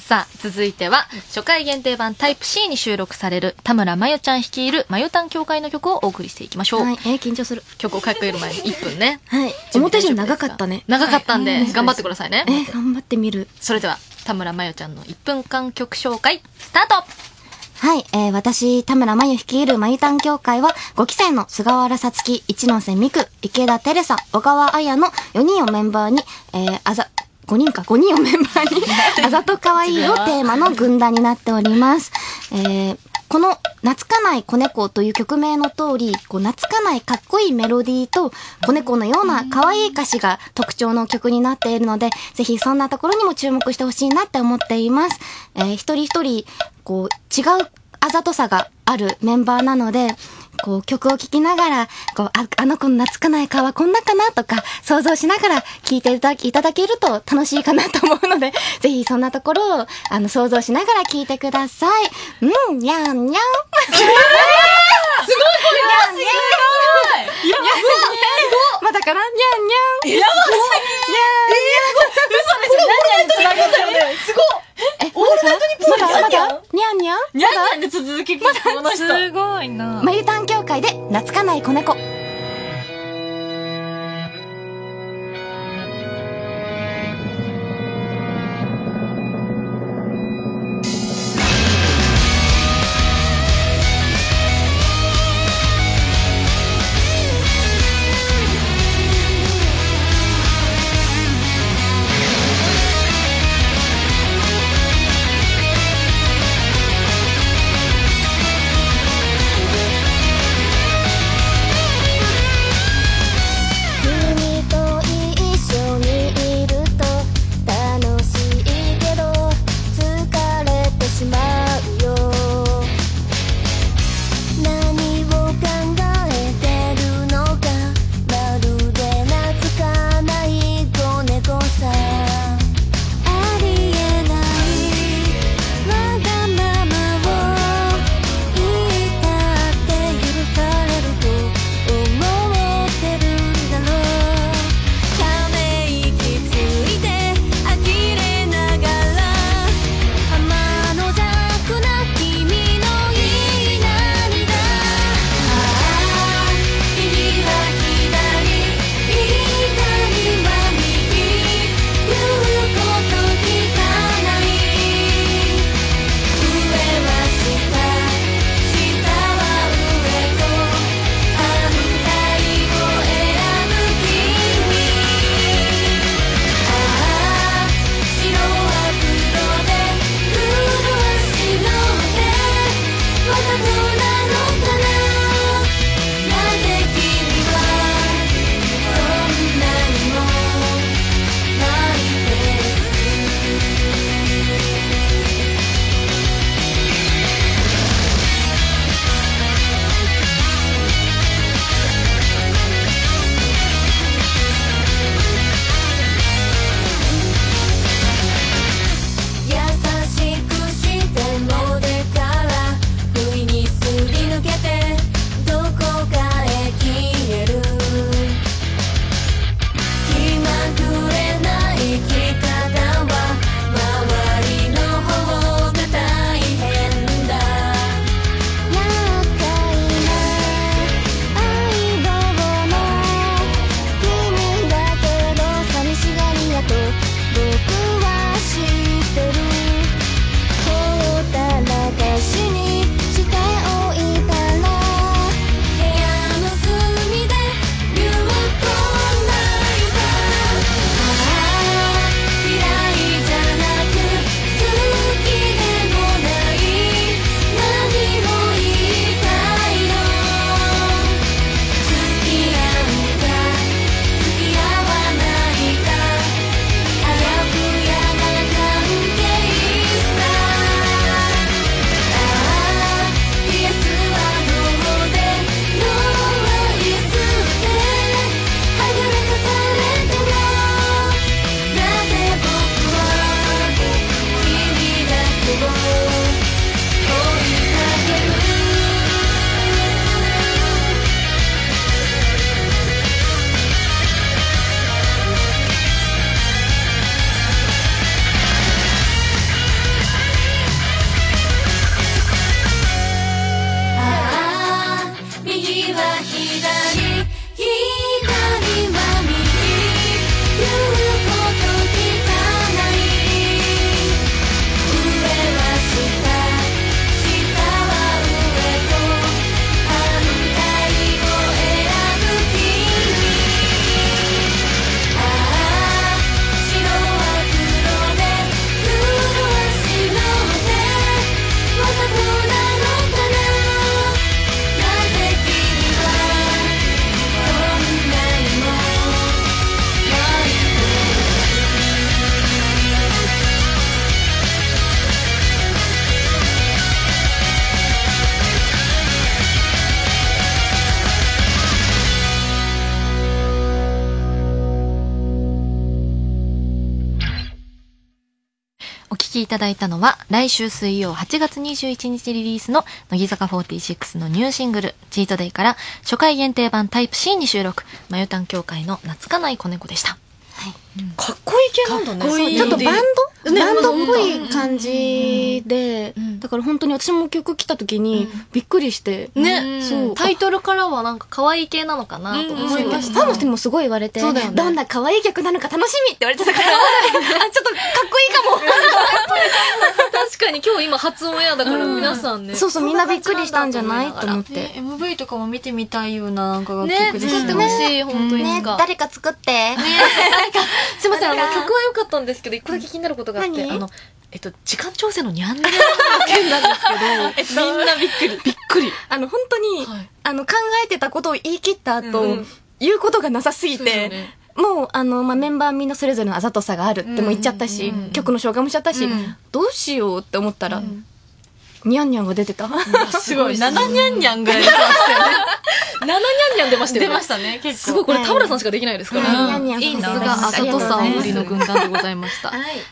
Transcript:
さあ続いては初回限定版タイプ C に収録される田村真由ちゃん率いるまゆたん協会の曲をお送りしていきましょう。 はい、緊張する。 曲をかける前に1分ね。 はい。思った以上に長かったね。 長かったんで、頑張ってくださいね。 頑張ってみる。 それでは田村真由ちゃんの1分間曲紹介スタート。 はい、私、田村真由率いるまゆたん協会は、5期生の菅原さつき、一ノ瀬美久、池田テレサ、小川彩の4人をメンバーに、5人をメンバーに、あざとかわいいをテーマの軍団になっております。この懐かない子猫という曲名の通り、懐かないかっこいいメロディーと子猫のような可愛い歌詞が特徴の曲になっているので、ぜひそんなところにも注目してほしいなって思っています。一人一人違うあざとさがあるメンバーなので、曲を聴きながら、あの子の懐かない顔はこんなかなとか、想像しながら聴いていただけると楽しいかなと思うので、ぜひそんなところを、想像しながら聴いてください。にゃんにゃん。すごいこれすごいいや、まだかなにゃんにゃん。やばすぎにゃんにゃん。嘘ですよ。にゃんにゃんにつなげたよね。すごいオールナイトニッポンまだにゃんにゃんにゃんにゃんで続き聞くこの人。すごいな。 まゆたん協会で懐かない子猫。 きいただいたのは、来週水曜8月21日リリースの乃木坂46のニューシングル、チートデイから初回限定版タイプ C に収録、まゆたん協会の懐かない子猫でした。 かっこいい系なんだね。 かっこいいちょっとバンド、 ねバンドっぽい感じで、だから本当に私も曲来た時にびっくりして、 ね、 そうタイトルからはなんか可愛い系なのかなと思いました。 ファンの人にもすごい言われて、 そうだよねどんな可愛い曲なのか楽しみって言われてたから、あ、ちょっとかっこいいかも。 確かに今日今初オンエアだから皆さんね。 そうそう、みんなびっくりしたんじゃないと思って。 ね、MV とかも見てみたいような、なんか楽ね、 曲でした作ってほしい、本当に。 ね、誰か作って。 すいません、 誰か曲は良かったんですけど、一個だけ気になることがあって、 何時間調整のニャンニャンの件なんですけど、みんなびっくり。びっくり。 本当に、 はい考えてたことを言い切った後、言うことがなさすぎそうですよて、 ねもう、メンバーみんなそれぞれのあざとさがあるっても言っちゃったし、曲の紹介もしちゃったし、どうしようって思ったら、ニャンニャンが出てた。 すごい、7ニャンニャンぐらい出ましたよね。7ニャンニャン出ましたよね。出ましたね、結構。すごい、これ田村さんしかできないですから。 ニャンニャンいいな、 させていただきまあしたざとさを売りの軍団でございました。 はい。